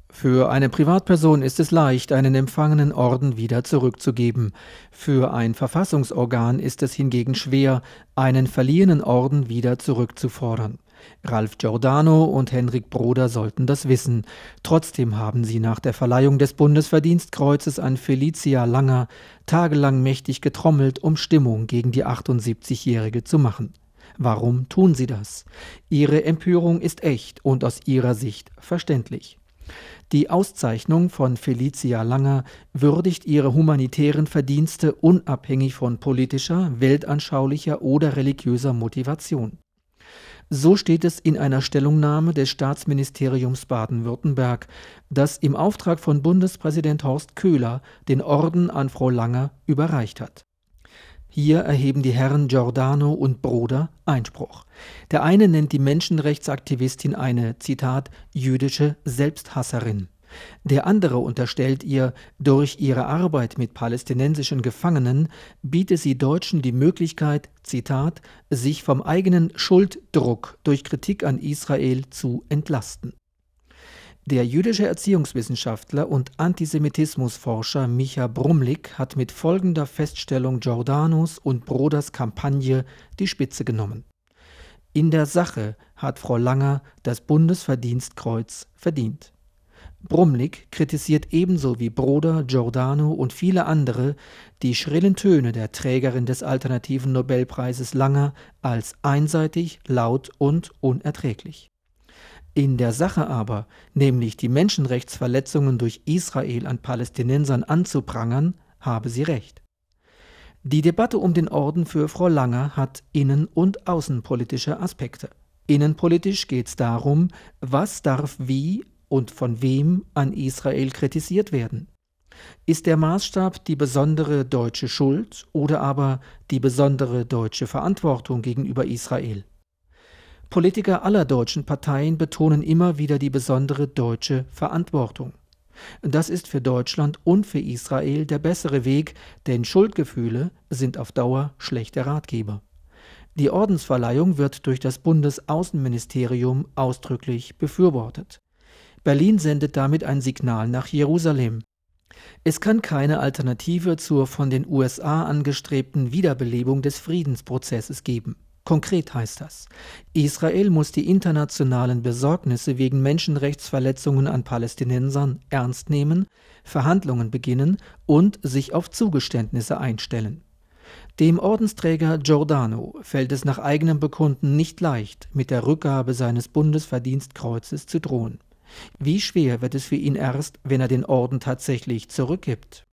Für eine Privatperson ist es leicht, einen empfangenen Orden wieder zurückzugeben. Für ein Verfassungsorgan ist es hingegen schwer, einen verliehenen Orden wieder zurückzufordern. Ralph Giordano und Henrik Broder sollten das wissen. Trotzdem haben sie nach der Verleihung des Bundesverdienstkreuzes an Felicia Langer tagelang mächtig getrommelt, um Stimmung gegen die 78-Jährige zu machen. Warum tun sie das? Ihre Empörung ist echt und aus ihrer Sicht verständlich. Die Auszeichnung von Felicia Langer würdigt ihre humanitären Verdienste unabhängig von politischer, weltanschaulicher oder religiöser Motivation. So steht es in einer Stellungnahme des Staatsministeriums Baden-Württemberg, das im Auftrag von Bundespräsident Horst Köhler den Orden an Frau Langer überreicht hat. Hier erheben die Herren Giordano und Broder Einspruch. Der eine nennt die Menschenrechtsaktivistin eine, Zitat, jüdische Selbsthasserin. Der andere unterstellt ihr, durch ihre Arbeit mit palästinensischen Gefangenen biete sie Deutschen die Möglichkeit, Zitat, sich vom eigenen Schulddruck durch Kritik an Israel zu entlasten. Der jüdische Erziehungswissenschaftler und Antisemitismusforscher Micha Brumlik hat mit folgender Feststellung Giordanos und Broders Kampagne die Spitze genommen. In der Sache hat Frau Langer das Bundesverdienstkreuz verdient. Brumlik kritisiert ebenso wie Broder, Giordano und viele andere die schrillen Töne der Trägerin des alternativen Nobelpreises Langer als einseitig, laut und unerträglich. In der Sache aber, nämlich die Menschenrechtsverletzungen durch Israel an Palästinensern anzuprangern, habe sie recht. Die Debatte um den Orden für Frau Langer hat innen- und außenpolitische Aspekte. Innenpolitisch geht es darum, was darf wie und von wem an Israel kritisiert werden. Ist der Maßstab die besondere deutsche Schuld oder aber die besondere deutsche Verantwortung gegenüber Israel? Politiker aller deutschen Parteien betonen immer wieder die besondere deutsche Verantwortung. Das ist für Deutschland und für Israel der bessere Weg, denn Schuldgefühle sind auf Dauer schlechte Ratgeber. Die Ordensverleihung wird durch das Bundesaußenministerium ausdrücklich befürwortet. Berlin sendet damit ein Signal nach Jerusalem. Es kann keine Alternative zur von den USA angestrebten Wiederbelebung des Friedensprozesses geben. Konkret heißt das, Israel muss die internationalen Besorgnisse wegen Menschenrechtsverletzungen an Palästinensern ernst nehmen, Verhandlungen beginnen und sich auf Zugeständnisse einstellen. Dem Ordensträger Giordano fällt es nach eigenem Bekunden nicht leicht, mit der Rückgabe seines Bundesverdienstkreuzes zu drohen. Wie schwer wird es für ihn erst, wenn er den Orden tatsächlich zurückgibt?